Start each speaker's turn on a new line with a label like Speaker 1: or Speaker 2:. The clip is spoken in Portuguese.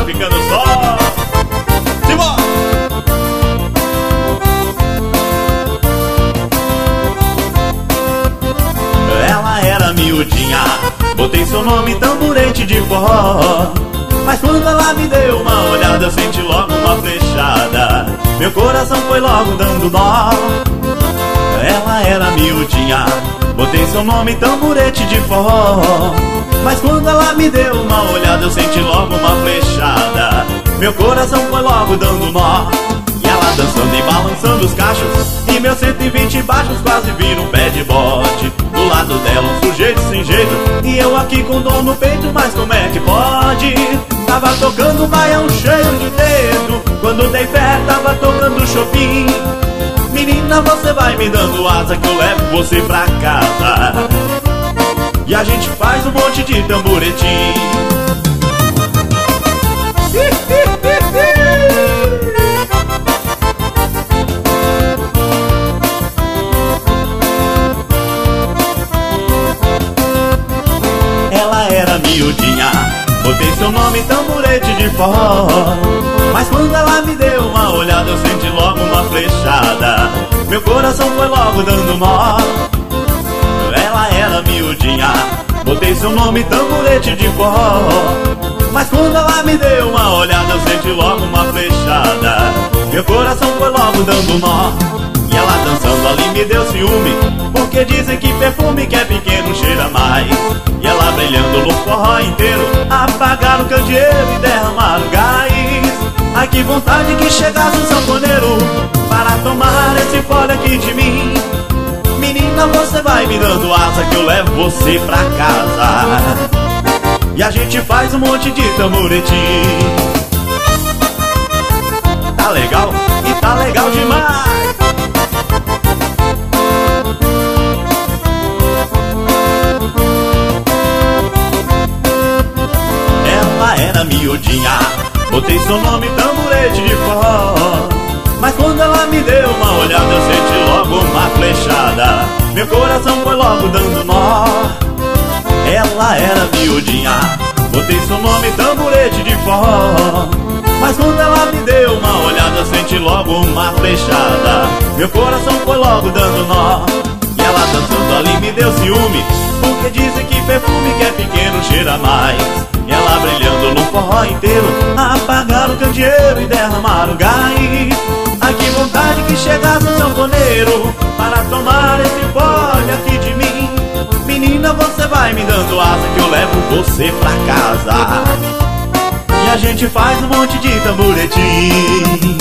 Speaker 1: tá ficando só. Simbora! Ela era miudinha, botei seu nome tamborete de forró. Mas quando ela me deu uma olhada, eu senti logo uma flechada. Meu coração foi logo dando nó. Ela era miudinha, botei seu nome tamborete de forró. Mas quando ela me deu uma olhada, eu senti logo uma flechada. Meu coração foi logo dando nó. E ela dançando e balançando os cachos, e meus 120 baixos quase viram um pé de bode. Do lado dela um sujeito sem jeito, e eu aqui com dor no peito, mas como é que pode? Tava tocando baião cheio de dedo, quando dei fé tava tocando Chopin. Menina, você vai me dando asa que eu levo você pra casa, e a gente faz um monte de tamboretim. Ela era miudinha, botei seu nome tamborete de forró. Mas quando ela me deu uma olhada, eu senti logo uma flechada. Meu coração foi logo dando nó. Ela era miudinha, botei seu nome tamborete de forró. Mas quando ela me deu uma olhada, eu senti logo uma flechada. Meu coração foi logo dando nó. E ela dançando ali me deu ciúme, porque dizem que perfume que é pequeno cheira mais. E ela brilhando no forró inteiro, apagaram o candeeiro e derramaram gás. Ai, que vontade que chegasse um sanfoneiro para tomar esse fole aqui de mim. Menina, você vai me dando asa que eu levo você pra casa, e a gente faz um monte de tamboretim. Tá legal? E tá legal demais. Ela era miudinha, botei seu nome tamborete de forró. Mas quando ela me deu uma olhada, eu senti logo uma flechada. Meu coração foi logo dando nó. Ela era miudinha, botei seu nome tamborete de forró. Mas quando ela me deu uma olhada, eu senti logo uma flechada. Meu coração foi logo dando nó. E ela dançando ali me deu ciúme, porque dizem que perfume que é pequeno cheira mais. E ela brilhando no forró inteiro, apagaram o candeeiro e derramaram gás. Ai, que vontade que chegasse um sanfoneiro para tomar esse fole aqui de mim. Menina, você vai me dando asa que eu levo você pra casa, e a gente faz um monte de tamboretim.